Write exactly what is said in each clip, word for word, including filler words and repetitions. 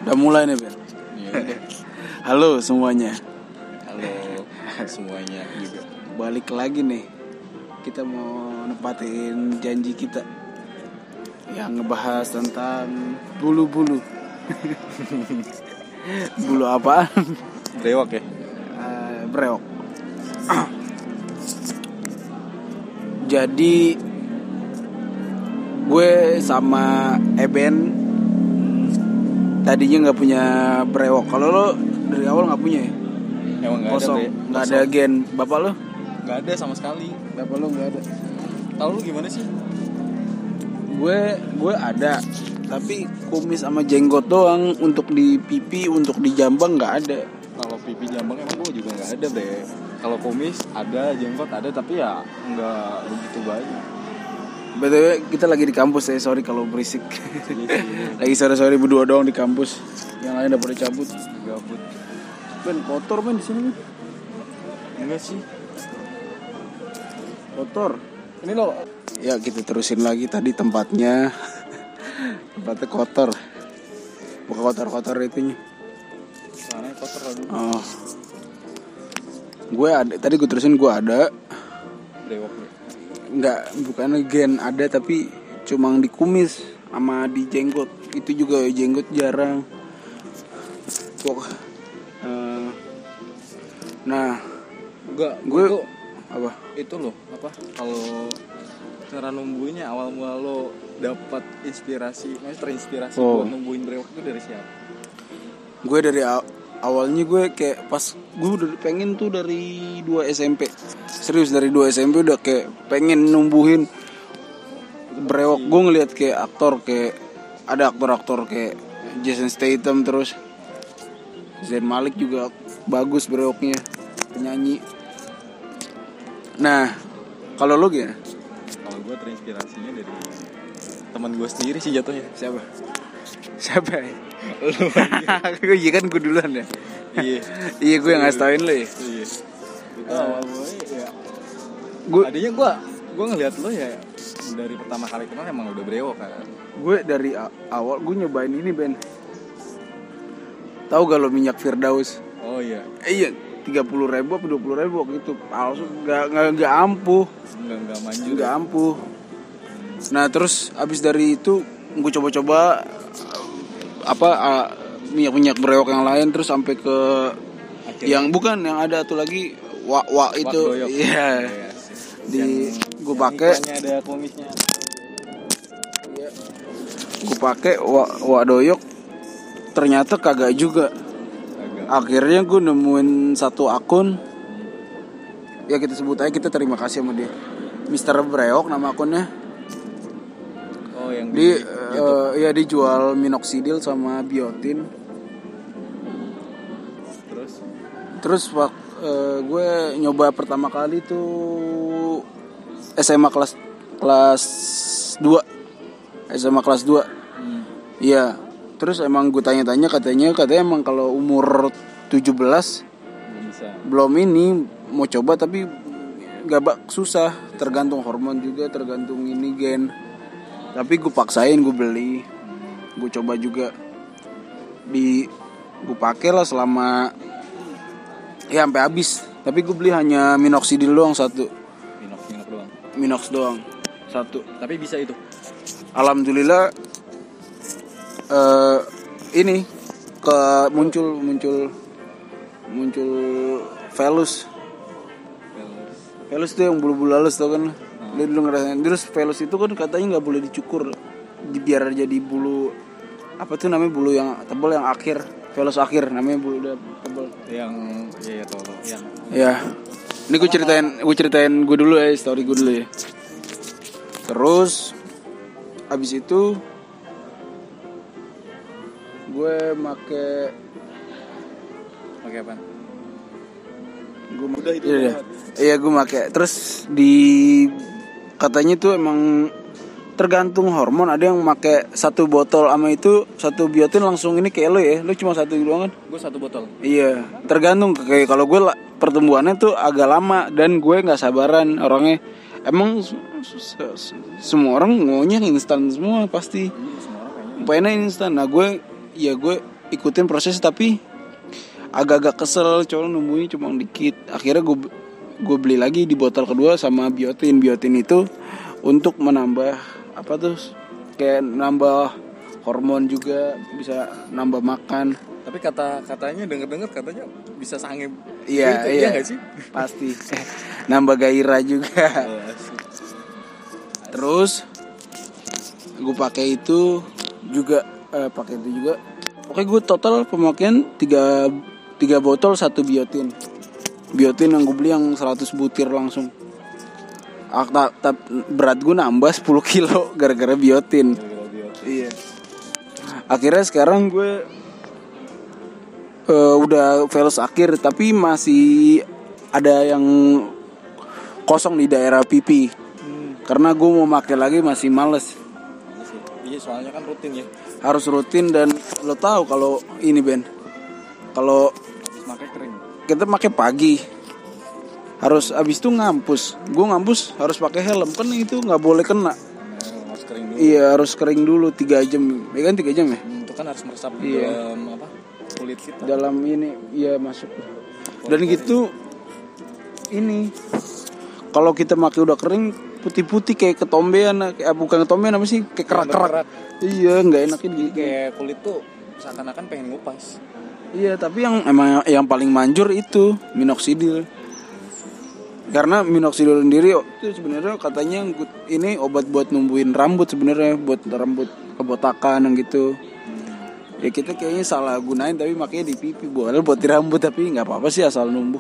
Udah mulai nih, Ben. Ya, Halo semuanya. halo semuanya juga. Balik lagi nih. Kita mau nepatin janji kita yang ngebahas tentang bulu-bulu. Bulu apaan? Brewok ya? Uh, brewok. Jadi gue sama Eben tadinya nggak punya brewok. Kalau lo dari awal nggak punya ya? Emang nggak ada, Kosong, Bre. nggak ada gen. Bapak lo? Nggak ada sama sekali. Bapak lo nggak ada. Tahu lu gimana sih? Gue gue ada, tapi kumis sama jenggot doang. Untuk di pipi, untuk di jambang nggak ada. Kalau pipi jambang emang gue juga nggak ada, Bre. Kalau kumis ada, jenggot ada, tapi ya nggak begitu banyak. B T W kita lagi di kampus ya, sorry kalau berisik. Lagi sore-sore berdua doang di kampus. Yang lain udah pada cabut. Gabut. Ben, kotor Ben di sini. Enggak sih. Kotor. Ini lo. Ya kita terusin lagi tadi tempatnya. Tempatnya kotor. Bukan kotor-kotor itunya. Mana kotor lagi? Oh. Gue ada, tadi gue terusin gue ada. Brewok. Bre. Enggak, bukan gen ada tapi cuma di kumis sama di jenggot. Itu juga jenggot jarang. Pok. Uh, nah, Enggak, gue tuh apa? itu loh, apa? Kalau cara numbuhinnya awal mula lo dapat inspirasi, maksudnya terinspirasi Oh. buat numbuhin brewok itu dari siapa? Gue dari aw- awalnya gue kayak pas gue udah pengen tuh dari dua S M P. Serius dari dua S M P udah kayak pengen numbuhin brewok. Gue ngeliat kayak aktor kayak ada aktor-aktor kayak Jason Statham, terus Zayn Malik juga bagus brewoknya, penyanyi. Nah, kalau lo gimana? Kalau gue terinspirasinya dari teman gue sendiri sih jatuhnya. Siapa? Siapa ya? Gue iya kan gue duluan ya. Iya. Iya gue yang ngasih tauin lo ya. Iya. Itu awal mulai ya. Gue Adanya gue gue ngeliat lo ya dari pertama kali kenal emang udah brewok kan. gue dari a- awal gue nyobain ini Ben. Tahu gak lo minyak Firdaus? Oh iya. Eh, iya tiga puluh ribu atau dua puluh ribu gitu. Palsu, gak, gak, gak ampuh. Enggak enggak manjur. Gak ampuh. Nah terus abis dari itu gue coba-coba apa uh, minyak-minyak brewok yang lain, terus sampai ke Akhirnya. yang bukan yang ada tuh lagi wak wak itu. Doyok. Iya. Iya. Di gue Yang pakai iklannya ada kumisnya. gue pakai wak, wak doyok, ternyata kagak juga. Agak. Akhirnya gue nemuin satu akun, ya kita sebut aja, kita terima kasih sama dia, Mister Brewok nama akunnya. Oh yang Di di YouTube. uh, ya dijual minoxidil sama biotin. Terus Terus wak- uh, gue nyoba pertama kali tuh S M A kelas kelas dua. S M A kelas dua. hmm. Iya. Terus emang gue tanya-tanya, katanya katanya emang kalau umur tujuh belas belum bisa. belum ini mau coba, tapi gak bak susah, tergantung hormon juga, tergantung ini gen. Tapi gue paksain, gue beli, gue coba juga, di gue pakai lah selama ya sampai habis. Tapi gue beli hanya minoxidil doang satu, Minok minok doang. minox doang satu. Tapi bisa itu. Alhamdulillah eh, ini ke muncul muncul muncul velus. Velus tuh yang bulu-bulu halus tau kan. Lu dulu ngerasain. Terus velus itu kan katanya nggak boleh dicukur, di- biar jadi bulu apa tuh namanya, bulu yang tebal yang akhir, velus akhir namanya, bulu udah tebal. Yang ya ya tau tau. Yang Ya. Ini gue ceritain gue ceritain gue dulu ya, story gue dulu ya. Terus abis itu gue make pakai apa? gue Udah itu iya, banget. iya gue make. Terus di katanya tuh emang tergantung hormon, ada yang make satu botol sama itu satu biotin langsung ini kayak lo ya, lo cuma satu doang kan? Gue satu botol. Iya, tergantung. Kayak kalau gue la- pertumbuhannya tuh agak lama dan gue nggak sabaran orangnya. Emang s- s- s- semua orang maunya instan semua pasti. Iya semua orang kayaknya. Pengennya instan. Nah gue, ya gue ikutin proses tapi agak-agak kesel, coba numbuhnya cuma dikit. Akhirnya gue gue beli lagi di botol kedua sama biotin. Biotin itu untuk menambah apa tuh, kayak nambah hormon juga, bisa nambah makan. Tapi kata katanya denger-dengar katanya bisa sange. Iya, gitu, iya, iya gak sih? pasti. Nambah gairah juga. Oh, asik. Terus gue pakai itu juga, eh, pakai itu juga. Oke, gue total pemakaian tiga tiga botol satu biotin. Biotin yang gue beli yang seratus butir langsung. Akta, berat gue nambah sepuluh kilo gara-gara biotin. Iya. Akhirnya sekarang gue uh, udah velos akhir tapi masih ada yang kosong di daerah pipi. Hmm. Karena gue mau pakai lagi masih males. Iya, soalnya kan rutin ya. Harus rutin dan lo tahu kalau ini Ben. Kalau pakai kering. Kita pakai pagi. Harus abis itu ngampus. Gue ngampus harus pakai helm kan itu nggak boleh kena. Nah, harus kering dulu. Iya, harus kering dulu tiga jam. Ya kan tiga jam ya? Hmm, itu kan harus meresap iya. dalam apa? Kulit kita. Dalam ini iya masuk. Dan gitu ini kalau kita pakai udah kering putih-putih kayak ketombean, kayak bukan ketombean apa sih? Kayak kerak-kerak. Iya, nggak enakin gitu. Kayak kulit tuh seakan-akan pengen ngupas. Iya, tapi yang emang yang paling manjur itu minoxidil. Karena minoxidil sendiri itu sebenarnya katanya ini obat buat numbuhin rambut sebenarnya, buat rambut kebotakan yang gitu. Ya kita kayaknya salah gunain tapi makanya di pipi, boleh buat di rambut tapi nggak apa-apa sih asal numbuh.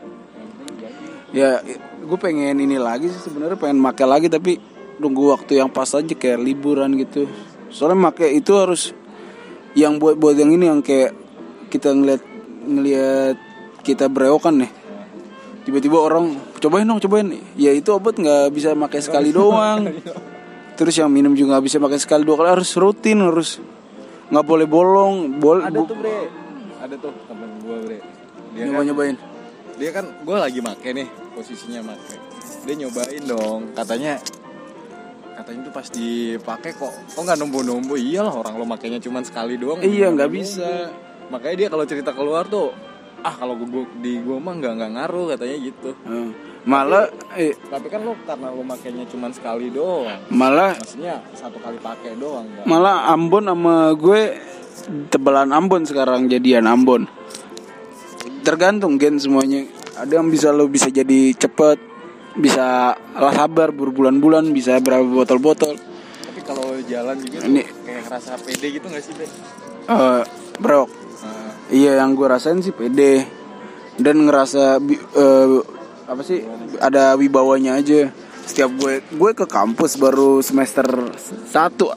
Ya gue pengen ini lagi sih sebenarnya, pengen pakai lagi tapi nunggu waktu yang pas aja kayak liburan gitu. Soalnya pakai itu harus yang buat buat yang ini yang kayak kita ngeliat ngeliat kita berewokan nih. Tiba-tiba orang cobain dong, cobain. Ya itu obat nggak bisa pakai sekali doang. Terus yang minum juga nggak bisa pakai sekali dua kali, harus rutin, harus nggak boleh bolong. Bol- ada tuh bre, ada tuh temen gue bre. Dia nyoba kan, nyobain. Dia kan gue lagi make nih, posisinya make. Dia nyobain dong, katanya katanya tuh pas dipakai kok kok nggak numbu-numbu. Iyalah orang lo makainya cuma sekali doang. Iya nggak bisa. Makanya dia kalau cerita keluar tuh, ah kalau gue di gue mah nggak nggak ngaruh katanya gitu. Hmm. Malah tapi, eh, tapi kan lo karena lo makainya cuma sekali doang. Malah maksudnya satu kali pakai doang. Gak? Malah Ambon sama gue tebalan Ambon sekarang, jadian Ambon. Tergantung gen semuanya. Ada yang bisa lo bisa jadi cepet, bisa lah sabar berbulan-bulan, bisa berapa botol-botol. Tapi kalau jalan juga tuh ini kayak ngerasa pede gitu nggak sih Ben? Uh, bro. Iya, yang gue rasain sih pede dan ngerasa uh, apa sih ada wibawanya aja. Setiap gue gue ke kampus baru semester satu,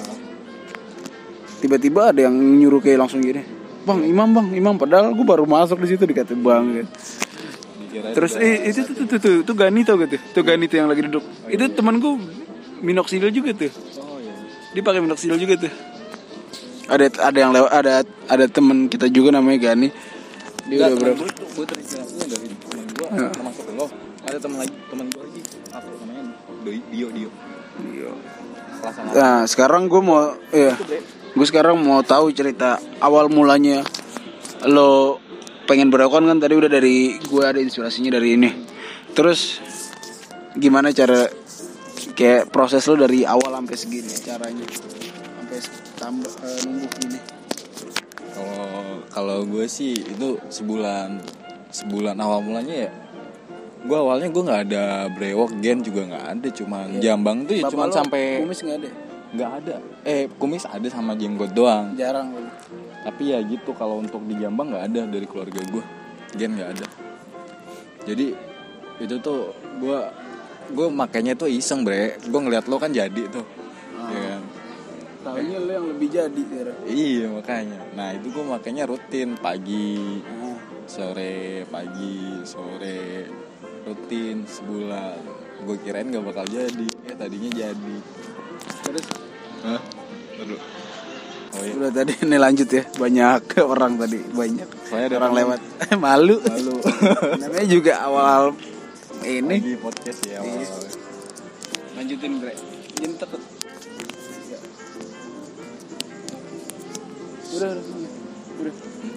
tiba-tiba ada yang nyuruh kayak langsung gini, bang Imam bang Imam, padahal gue baru masuk di situ dikata bang. Terus eh, itu tuh tuh tuh tuh, tuh Gani tau gitu, tuh Gani tuh yang lagi duduk. Itu teman gue minoxidil juga tuh. Dia pakai minoxidil juga tuh. Ada ada yang lewat, ada ada teman kita juga namanya Gani. Dia udah berapa? Gue tuh gue terinspirasinya dari teman gue, ya. Termasuk lo. Ada teman lagi, teman gue lagi, apa namanya? Dio Dio. Dio. Nah sekarang gue mau, ya, gue sekarang mau tahu cerita awal mulanya lo pengen berakon kan, tadi udah dari gue ada inspirasinya dari ini. Terus gimana cara kayak proses lo dari awal sampai segini caranya? Tambah uh, nunggu gini. Kalau kalau gue sih itu sebulan sebulan awal mulanya ya. Gue awalnya gue nggak ada brewok, gen juga nggak ada, cuman yeah. Jambang tuh ya cuman sampai kumis nggak ada. Nggak ada. Eh kumis ada sama jenggot doang. Jarang. Tapi ya gitu, kalau untuk di Jambang nggak ada dari keluarga gue, gen nggak ada. Jadi itu tuh gue gue makanya tuh iseng bre. Gue ngeliat lo kan jadi tuh. Oh. Ya kan? Tahunya lo yang lebih jadi ya. Iya makanya. Nah itu gue makanya rutin pagi, uh. sore, pagi, sore, rutin sebulan. Gue kirain gak bakal jadi, ya tadinya jadi. Terus? Hah? Terus? Oh, iya. Udah tadi ini lanjut ya, banyak orang tadi banyak. Soalnya ada orang lewat. Malu. Malu. Namanya juga awal ini. Lagi podcast ya awal. Lanjutin bre. Jentek. Udah, udah. Udah.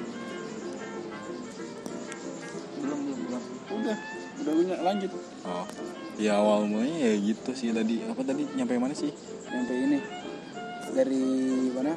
Belum belum belum. Udah. Udah punya lanjut. Oh. Ya awal mulanya ya gitu sih tadi. Apa tadi nyampe mana sih? Nyampe ini. Dari mana?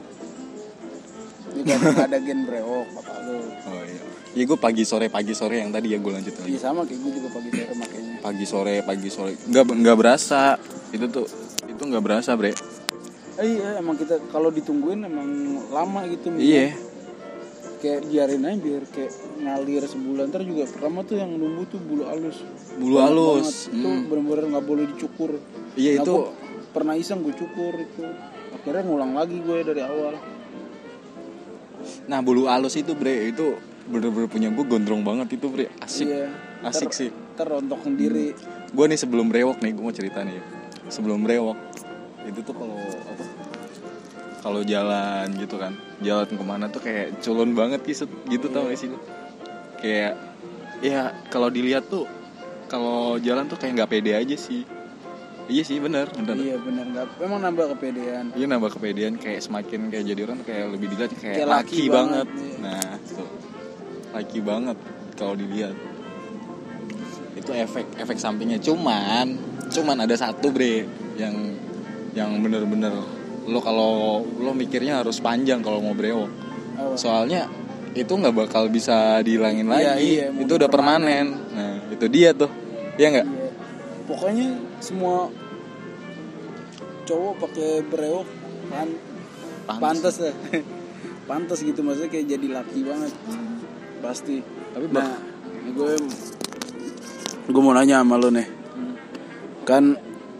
Ini kan ada gen brewok bapak lu. Oh iya. Iya gue pagi sore pagi sore yang tadi ya gue lanjut lagi. Iya sama kayak gue juga pagi sore makanya. Pagi sore pagi sore. Enggak enggak berasa. Itu tuh itu enggak berasa, Bre. Eh, iya emang kita kalau ditungguin emang lama gitu. Iya. Kayak biarin aja biar kayak ngalir sebulan. Ntar juga pertama tuh yang numbuh tuh bulu halus. Bulu Banyak halus. banget. Itu Hmm. benar-benar nggak boleh dicukur. Iya Nah, itu. gua pernah iseng gue cukur itu. Akhirnya ngulang lagi gue dari awal. Nah bulu halus itu bre itu bener-bener punya gue gondrong banget itu bre, asik. Iya. Asik Ntar, sih. Ntar rontok sendiri. Gue nih sebelum brewok nih gue mau cerita nih. Sebelum brewok itu tuh kalau apa? Kalau jalan gitu kan, jalan kemana tuh kayak culun banget gitu, gitu tau gak sih lu? Kayak ya kalau dilihat tuh kalau jalan tuh kayak nggak pede aja sih. Iya sih benar, benar. Iya benar nggak. Emang nambah kepedean. Iya nambah kepedean kayak semakin kayak jadi orang kayak lebih dilihat kayak, Kayak laki, laki banget. banget, iya. Nah, tuh. Laki banget kalau dilihat. Itu efek efek sampingnya cuman cuman ada satu bre yang yang bener-bener lo kalau lo mikirnya harus panjang kalau mau brewok. Apa? Soalnya itu nggak bakal bisa dihilangin Iya, lagi. iya, Itu udah permanen. Nah, itu dia tuh. Iya nggak? Iya. Pokoknya semua cowok pakai brewok pan pantas lah. Pantas gitu maksudnya kayak jadi laki banget. Pasti. Tapi Nah, gue gue mau nanya sama lo nih. Kan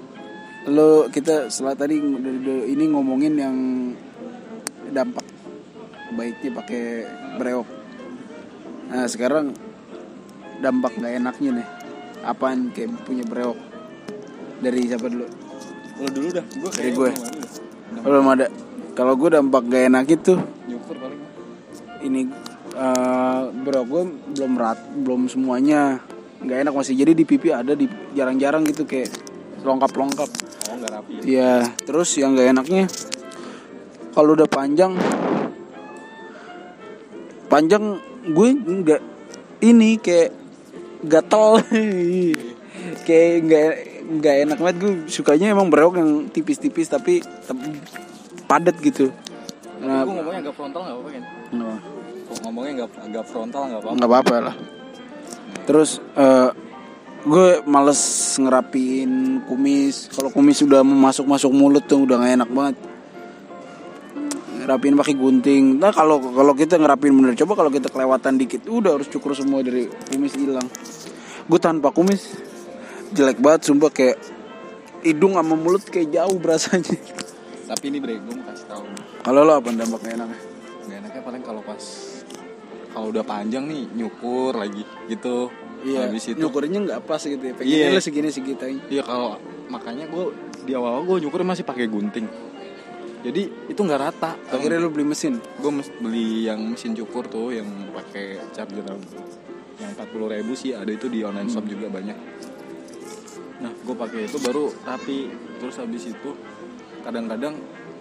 lo kita setelah tadi dari dari ini ngomongin yang dampak baiknya pakai brewok. Nah, sekarang dampak gak enaknya nih. Apaan kayak punya brewok? Dari siapa dulu? lo dulu dah. Gue Dari gue. Belum ada. Kalau gue dampak gak enak itu nyukur paling. ini uh, bro gue belum rat belum semuanya nggak enak masih, jadi di pipi ada di jarang-jarang gitu kayak longkap-longkap. Oh nggak rapi. Ya terus yang nggak enaknya kalau udah panjang panjang gue nggak ini kayak gatel kayak nggak nggak enak banget. Gue sukanya emang brewok yang tipis-tipis tapi tem- padat gitu. Nah, Gue ngomongnya agak frontal nggak apa-apa kan? nah, Kok ngomongnya nggak agak frontal nggak apa-apa? nggak apa-apa lah. Terus uh, gue males ngerapiin kumis. Kalau kumis udah masuk-masuk mulut tuh udah gak enak banget. Ngerapiin pakai gunting. Nah kalau kalau kita ngerapiin bener, coba kalau kita kelewatan dikit, udah harus cukur semua dari kumis hilang. Gue tanpa kumis jelek banget, sumpah kayak hidung sama mulut kayak jauh berasanya. Tapi ini bre, gue mau kasih tahu. Kalau lo apa dampaknya enaknya? Gak enaknya paling kalau pas kalau udah panjang nih nyukur lagi gitu. Iya. Habis itu Nyukurnya nggak pas gitu ya. Pengennya Iya. lo segini segitu aja. iya kalau makanya gue di awal gue nyukur masih pakai gunting. Jadi itu nggak rata. Akhirnya lo beli mesin. Gue beli yang mesin cukur tuh yang pakai charger yang empat puluh ribu sih, ada itu di online shop juga banyak. Nah gue pakai itu baru rapi. Terus habis itu kadang-kadang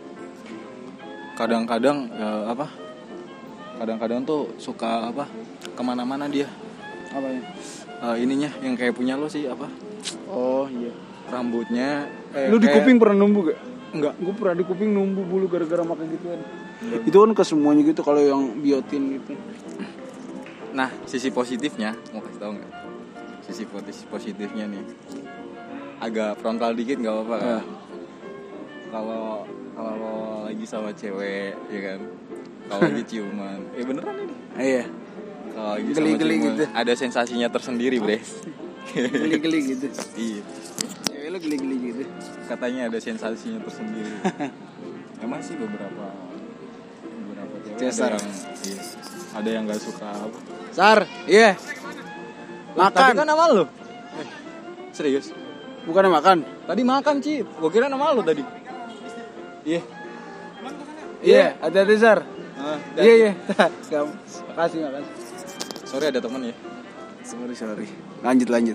kadang-kadang ya, apa kadang-kadang tuh suka apa kemana-mana dia Apa ya? uh, ininya yang kayak punya lo sih apa Oh iya. rambutnya eh, Lu di kayak- kuping pernah numbu gak? enggak Gue pernah di kuping numbu bulu gara-gara makan gituan. Itu kan ke semuanya gitu kalau yang biotin gitu. nah sisi positifnya mau kasih tahu nggak sisi posi- positifnya nih agak frontal dikit nggak apa-apa Ah. kalau kalau lo lagi sama cewek ya kan kalau lagi ciuman eh beneran ini Ah, iya. kalau lagi sama Geli-geli ciuman gitu. ada sensasinya tersendiri bre Geli-geli gitu. iya Cewek lu geli-geli gitu. katanya ada sensasinya tersendiri. Emang sih beberapa beberapa cewek Cesar. ada yang iya, ada yang nggak suka apa. Sar, iya. Makan. Tadi kan nama lu. Eh, serius? Bukan makan. Tadi makan Ci. Gua kira nama lu tadi. Iya. Iya, hati-hati Sar. Ah, Iya, iya. Kamu. Makasih, makasih. Sorry ada teman ya. Sorry, sorry. Lanjut, lanjut.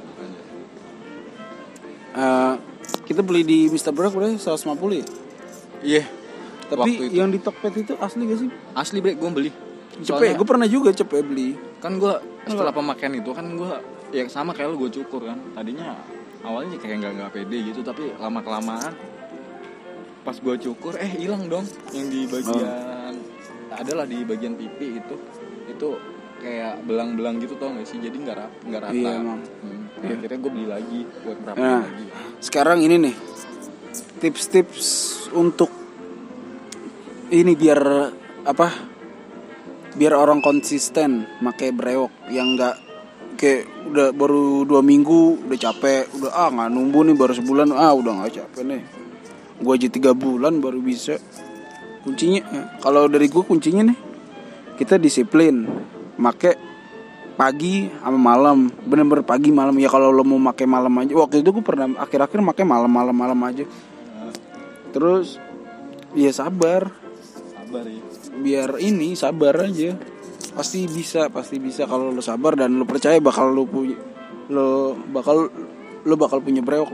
Eh, kita beli di mister Brak udah seratus lima puluh ya? Iya. Tapi Waktu itu. yang di Tokped itu asli gak sih? Asli bre, gua beli. Cepet, gue pernah juga cepet beli. Kan gue setelah pemakaian itu kan gue ya sama kayak lu, gue cukur kan. Tadinya awalnya kayak nggak nggak pede gitu, tapi lama kelamaan pas gue cukur eh hilang dong yang di bagian oh. adalah di bagian pipi itu itu kayak belang-belang gitu tau nggak sih, jadi nggak rata nggak rata. Iya emang. Hmm. Iya. Akhirnya gue beli lagi buat merapiin Nah, lagi. Sekarang ini nih tips-tips untuk ini biar apa? Biar orang konsisten pakai brewok yang nggak kayak udah baru dua minggu udah capek, udah ah nggak numbuh nih baru sebulan ah udah nggak capek nih. Gue aja tiga bulan baru bisa. Kuncinya kalau dari gue kuncinya nih kita disiplin, make pagi sama malam, bener-bener pagi malam ya. Kalau lo mau make malam aja, waktu itu gue pernah akhir-akhir make malam-malam malam aja. Terus ya sabar, sabar ya. Biar ini sabar aja, pasti bisa pasti bisa kalau lo sabar dan lo percaya bakal lo punya lo bakal lo bakal punya brewok.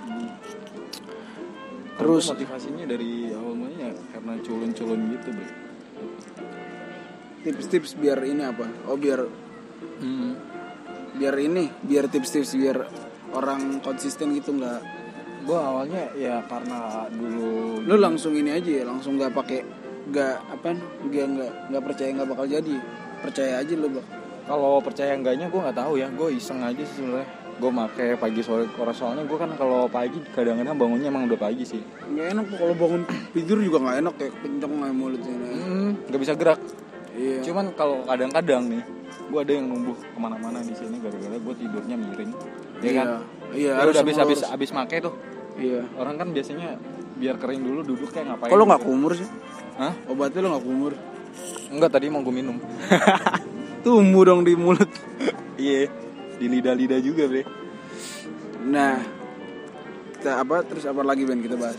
Terus motivasinya dari awal mulanya karena culun-culun gitu, Bro. Tips-tips biar ini apa? Oh biar hmm. biar ini, biar tips-tips biar orang konsisten gitu nggak. Gue awalnya ya karena dulu Lu langsung ini aja ya, langsung nggak pakai nggak apa nggak nggak nggak percaya nggak bakal jadi, percaya aja lu bang. Kalau percaya enggaknya gue nggak tahu ya, gue iseng aja sih sebenarnya. Gue pakai pagi sore, soalnya gue kan kalau pagi kadang-kadang bangunnya emang udah pagi sih. Nggak enak tuh kalau bangun tidur juga nggak enak, kayak kenceng kayak mulutnya. Hmm, nggak bisa gerak. Iya. Cuman kalau kadang-kadang nih, gue ada yang numbuh kemana-mana di sini gara-gara gue tidurnya miring. Ya kan? Iya. Ya udah habis habis habis make tuh. Iya. Orang kan biasanya biar kering dulu duduk kayak ngapain. Kalau nggak kumur sih? Hah? Obatnya lo nggak kumur? Enggak, tadi mau gue minum. Tumbuh dong di mulut. Iya. Di lidah-lidah juga, Bre. Nah, kita apa terus apa lagi Ben kita bahas?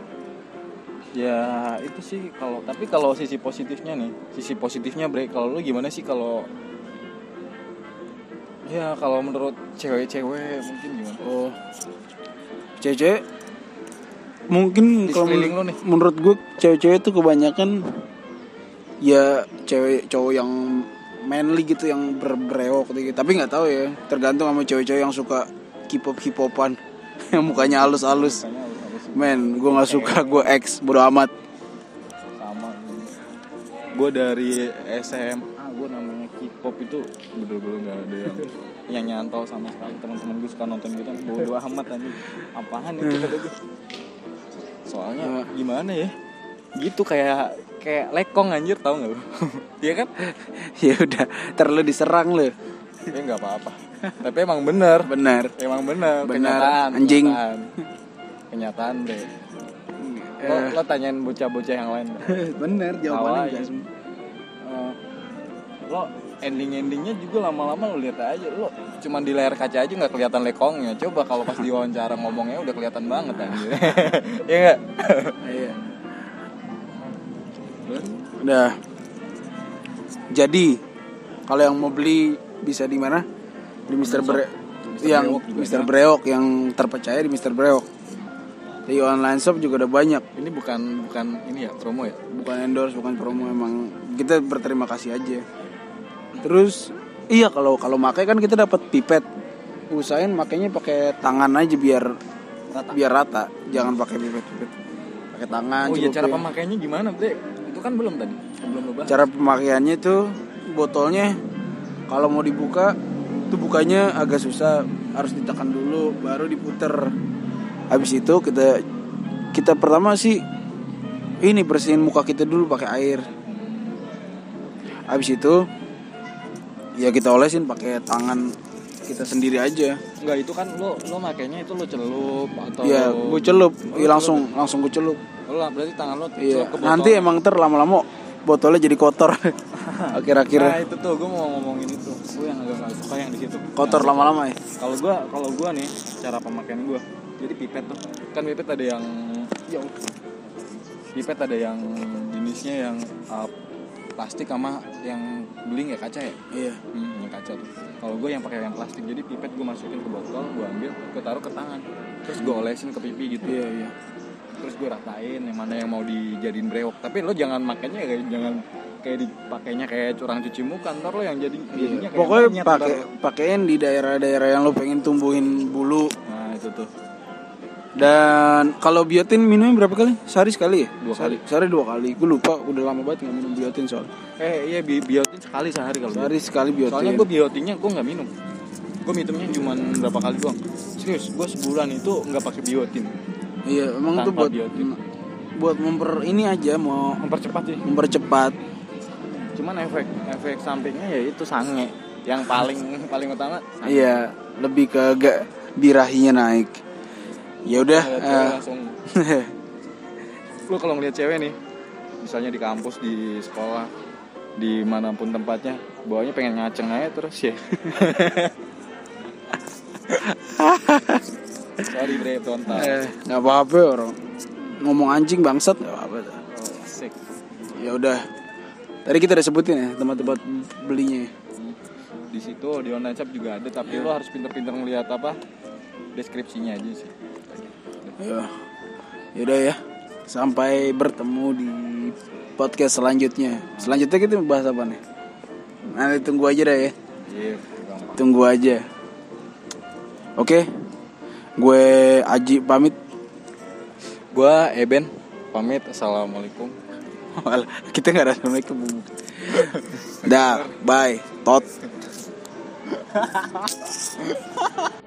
Ya itu sih kalau, tapi kalau sisi positifnya nih, sisi positifnya Bre, kalau lu gimana sih kalau ya kalau menurut cewek-cewek mungkin gimana? Oh, cewek mungkin kalau men- menurut gue cewek-cewek tuh kebanyakan ya cewek cowok yang manly gitu, yang berbrewok gitu. Tapi nggak tahu ya, tergantung sama cewek-cewek yang suka K-pop K-popan yang mukanya halus-halus. Men, gue nggak suka, gue ex bodo amat. Sama. Gue dari S M A gue namanya K-pop itu bener-bener nggak ada yang yang nyantol sama sekali. Teman-teman gue suka nonton gitu, bodo amat aja. Apaan itu kata gue. Soalnya gimana ya? Gitu kayak kayak lekong anjir, tau nggak lu? Iya kan? Ya udah, terlalu diserang lu. Ya nggak apa-apa. Tapi emang bener, bener, emang bener, bener. Kenyataan, anjing, kenyataan, kenyataan deh. Lo, eh. lo tanyain bocah-bocah yang lain. Bener, jawabannya jelas. Uh, lo ending-endingnya juga lama-lama lo lihat aja, lo cuman di layar kaca aja nggak kelihatan lekongnya. Coba kalau pas diwawancara ngomongnya udah kelihatan banget anjir. Iya nggak? Iya. Udah. Jadi kalau yang mau beli bisa di mana? Di Mister Bre, yang Mister Brewok yang terpercaya di Mister Brewok. Di online shop juga udah banyak. Ini bukan bukan ini ya promo ya? Bukan endorse, bukan promo, emang kita berterima kasih aja. Terus iya kalau kalau makai kan kita dapat pipet. Usahain makainya pakai tangan aja biar rata. Biar rata, jangan pakai pipet-pipet. Pakai tangan. Oh iya, cara pemakaiannya gimana, Bre? Itu kan belum tadi. Belum lo bahas. Cara pemakaiannya tuh botolnya kalau mau dibuka itu bukanya agak susah, harus ditekan dulu baru diputer. Habis itu kita kita pertama sih ini bersihin muka kita dulu pakai air. Habis itu ya kita olesin pakai tangan kita sendiri aja. Enggak, itu kan lo lo makainya itu lo celup atau ya gue celup, oh, ya langsung celup. langsung gue celup. Lo berarti tangan lo iya. ke botol. Nanti emang ter lama-lama botolnya jadi kotor. Akhir-akhir. Nah itu tuh gue mau ngomongin itu. Gue yang agak nggak suka yang di situ. Kotor nah, lama-lama ya. Kalau gue kalau gue nih cara pemakaian gue. Jadi pipet tuh kan pipet ada yang ya pipet ada yang jenisnya yang uh, plastik sama yang beling ya kaca ya. Iya. Hmm, yang kaca tuh. Kalau gue yang pakai yang plastik, jadi pipet gue masukin ke botol, gue ambil, gue taruh ke tangan, terus gue olesin ke pipi gitu. Iya iya. Terus gue ratain yang mana yang mau dijadiin brewok. Tapi lo jangan makanya jangan kayak dipakainya kayak curang cuci muka, ntar lo yang jadi jadinya kayak Pokoknya monyet, pakai ntar lo. pakein di daerah-daerah yang lo pengen tumbuhin bulu. Nah itu tuh Dan kalau biotin minumnya berapa kali? Sehari sekali ya? Dua Sehari, kali. sehari dua kali. Gue lupa, udah lama banget nggak minum biotin soalnya. eh iya bi- biotin sekali sehari kalau Sehari biotin. sekali biotin. Soalnya gue biotinnya gue nggak minum, gue minumnya cuma berapa kali doang. Serius, gue sebulan itu nggak pakai biotin. Iya, emang Tanpa tuh buat biotin. buat memper ini aja mau Mempercepat sih. mempercepat. Cuman efek efek sampingnya ya itu sange yang paling paling utama. Sange. Iya, lebih ke gak birahinya naik. Ya udah. Ngeliat cewek eh, langsung. Lu kalau ngeliat cewek nih, misalnya di kampus, di sekolah, di manapun tempatnya, bawahnya pengen ngaceng aja terus ya. Sorry bre, tonton. eh, nggak apa-apa orang ngomong anjing bangsat nggak apa-apa. Oh, asik. Ya udah. Tadi kita udah sebutin ya tempat-tempat belinya. Di situ di online shop juga ada, tapi lo harus pinter-pinter ngeliat apa deskripsinya aja sih. Ya. Yaudah ya. Sampai bertemu di podcast selanjutnya. Selanjutnya kita bahas apa nih? Nanti tunggu aja dah ya. Iya, gampang. Tunggu aja. Oke. Gue Aji pamit. Gua Eben pamit. Assalamualaikum. Walah, kita enggak ada assalamualaikum. Dah, bye. Tot.